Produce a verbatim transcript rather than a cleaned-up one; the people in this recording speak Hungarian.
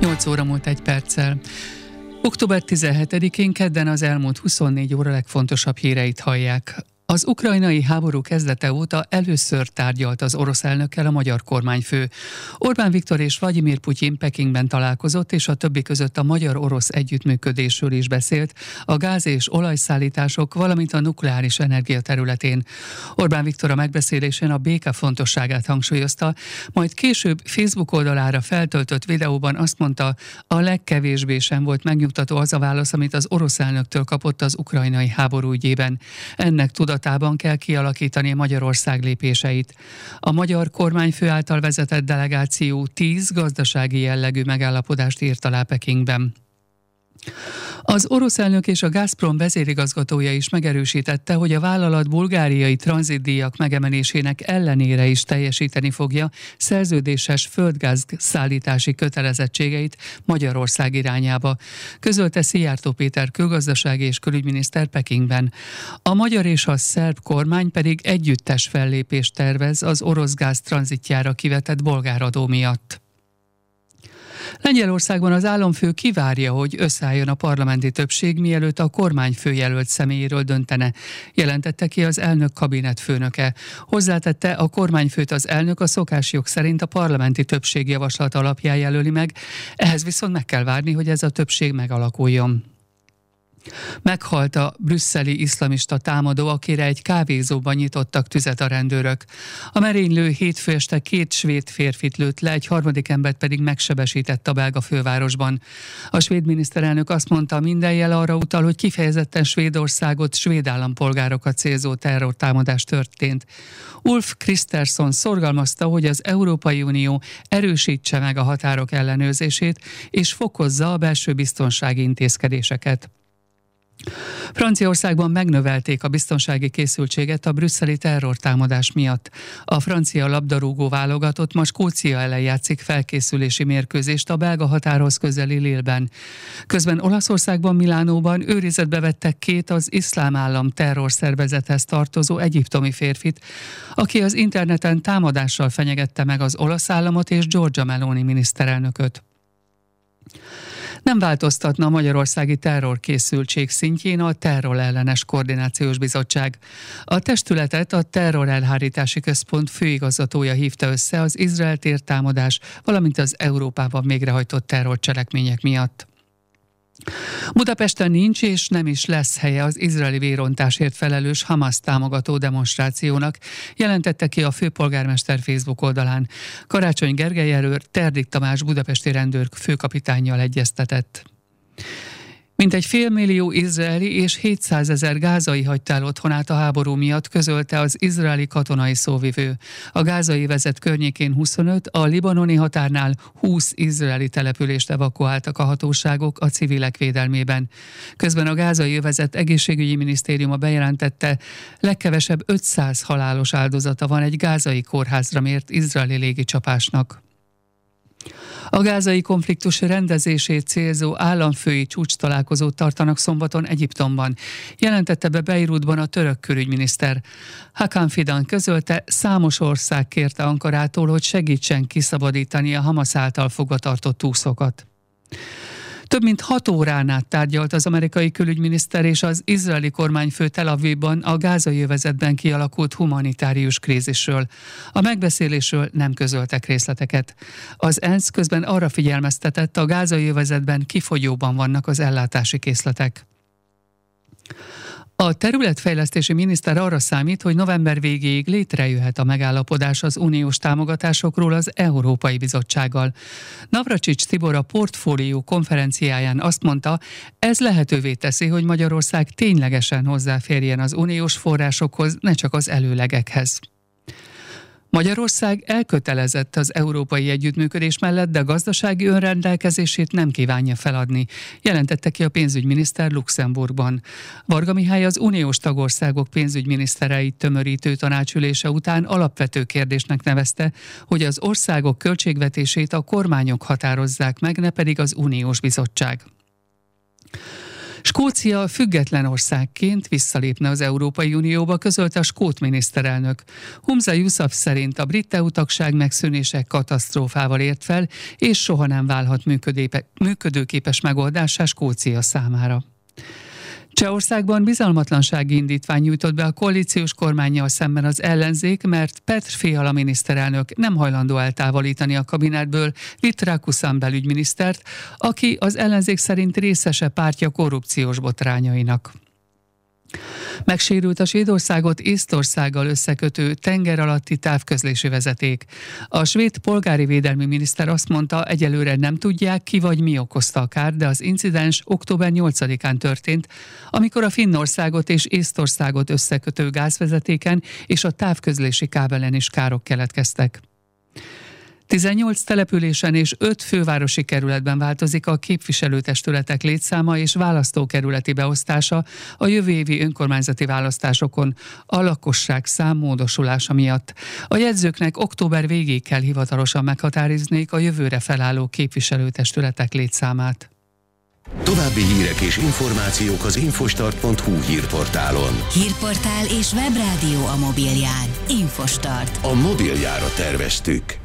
nyolc óra múlt egy perccel. október tizenhetedikén kedden az elmúlt huszonnégy óra legfontosabb híreit hallják. Az ukrajnai háború kezdete óta először tárgyalt az orosz elnökkel a magyar kormányfő. Orbán Viktor és Vlagyimir Putyin Pekingben találkozott, és a többi között a magyar-orosz együttműködésről is beszélt, a gáz- és olajszállítások, valamint a nukleáris energia területén. Orbán Viktor a megbeszélésen a béke fontosságát hangsúlyozta, majd később Facebook oldalára feltöltött videóban azt mondta, a legkevésbé sem volt megnyugtató az a válasz, amit az orosz elnöktől kapott az ukrajnai háború ügyében. Ennek tudatában kell kialakítani Magyarország lépéseit. A magyar kormányfő által vezetett delegáció tíz gazdasági jellegű megállapodást írt alá Pekingben. Az orosz elnök és a Gazprom vezérigazgatója is megerősítette, hogy a vállalat bulgáriai tranzitdíjak megemelésének ellenére is teljesíteni fogja szerződéses földgáz szállítási kötelezettségeit Magyarország irányába, közölte Szijjártó Péter külgazdasági és külügyminiszter Pekingben. A magyar és a szerb kormány pedig együttes fellépést tervez az orosz gáz tranzitjára kivetett bolgáradó miatt. Lengyelországban az államfő kivárja, hogy összeálljon a parlamenti többség, mielőtt a kormányfő jelölt személyéről döntene, jelentette ki az elnök kabinetfőnöke. Hozzátette, a kormányfőt az elnök a szokásjog szerint a parlamenti többség javaslat alapján jelöli meg, ehhez viszont meg kell várni, hogy ez a többség megalakuljon. Meghalt a brüsszeli iszlamista támadó, akire egy kávézóban nyitottak tüzet a rendőrök. A merénylő hétfő este két svéd férfit lőtt le, egy harmadik embert pedig megsebesített a belga fővárosban. A svéd miniszterelnök azt mondta, minden jel arra utal, hogy kifejezetten Svédországot, svéd állampolgárokat célzó terrortámadás történt. Ulf Kristersson szorgalmazta, hogy az Európai Unió erősítse meg a határok ellenőrzését és fokozza a belső biztonsági intézkedéseket. Franciaországban megnövelték a biztonsági készültséget a brüsszeli terrortámadás miatt. A francia labdarúgó válogatott ma Skócia ellen játszik felkészülési mérkőzést a belga határhoz közeli Lille-ben. Közben Olaszországban, Milánóban őrizetbe vettek két az iszlám állam terrorszervezethez tartozó egyiptomi férfit, aki az interneten támadással fenyegette meg az olasz államot és Giorgia Meloni miniszterelnököt. Nem változtatna a magyarországi terrorkészültség szintjén a Terrorellenes Koordinációs Bizottság. A testületet a Terrorelhárítási Központ főigazgatója hívta össze az Izrael tértámadás, valamint az Európában végrehajtott terrorcselekmények miatt. Budapesten nincs és nem is lesz helye az izraeli vérontásért felelős Hamas támogató demonstrációnak, jelentette ki a főpolgármester Facebook oldalán. Karácsony Gergely előtt Terdik Tamás budapesti rendőr főkapitánnyal egyeztetett. Mintegy félmillió izraeli és hétszázezer gázai hagyta el otthonát a háború miatt, közölte az izraeli katonai szóvivő. A gázai vezet környékén huszonöt, a libanoni határnál húsz izraeli települést evakuáltak a hatóságok a civilek védelmében. Közben a gázai övezet egészségügyi minisztériuma bejelentette, legkevesebb ötszáz halálos áldozata van egy gázai kórházra mért izraeli légicsapásnak. A gázai konfliktus rendezését célzó államfői csúcstalálkozót tartanak szombaton Egyiptomban, jelentette be Beirutban a török külügyminiszter. Hakan Fidan közölte, számos ország kérte Ankarától, hogy segítsen kiszabadítani a Hamas által fogvatartott túszokat. Több mint hat órán át tárgyalt az amerikai külügyminiszter és az izraeli kormányfő Tel Avivban a gázai övezetben kialakult humanitárius krízisről. A megbeszélésről nem közöltek részleteket. Az ENSZ közben arra figyelmeztetett, a gázai övezetben kifogyóban vannak az ellátási készletek. A területfejlesztési miniszter arra számít, hogy november végéig létrejöhet a megállapodás az uniós támogatásokról az Európai Bizottsággal. Navracsics Tibor a Portfólió konferenciáján azt mondta, ez lehetővé teszi, hogy Magyarország ténylegesen hozzáférjen az uniós forrásokhoz, ne csak az előlegekhez. Magyarország elkötelezett az európai együttműködés mellett, de gazdasági önrendelkezését nem kívánja feladni, jelentette ki a pénzügyminiszter Luxemburgban. Varga Mihály az uniós tagországok pénzügyminisztereit tömörítő tanácsülése után alapvető kérdésnek nevezte, hogy az országok költségvetését a kormányok határozzák meg, ne pedig az uniós bizottság. Skócia független országként visszalépne az Európai Unióba, közölte a skót miniszterelnök. Humza Yousaf szerint a brit é u-tagság megszűnése katasztrófával ért fel, és soha nem válhat működőképes megoldásá Skócia számára. Csehországban bizalmatlansági indítvány nyújtott be a koalíciós kormánnyal szemben az ellenzék, mert Petr Fiala miniszterelnök nem hajlandó eltávolítani a kabinetből Vít Rakuszan belügyminisztert, aki az ellenzék szerint részese pártja korrupciós botrányainak. Megsérült a Svédországot Észtországgal összekötő tenger alatti távközlési vezeték. A svéd polgári védelmi miniszter azt mondta, egyelőre nem tudják, ki vagy mi okozta a kárt, de az incidens október nyolcadikán történt, amikor a Finnországot és Észtországot összekötő gázvezetéken és a távközlési kábelen is károk keletkeztek. tizennyolc településen és öt fővárosi kerületben változik a képviselőtestületek létszáma és választókerületi beosztása a jövő évi önkormányzati választásokon a lakosság szám módosulása miatt. A jegyzőknek október végéig kell hivatalosan meghatározniuk a jövőre felálló képviselőtestületek létszámát. További hírek és információk az infostart pont hu hírportálon. Hírportál és webrádió a mobilján. Infostart. A mobiljára terveztük.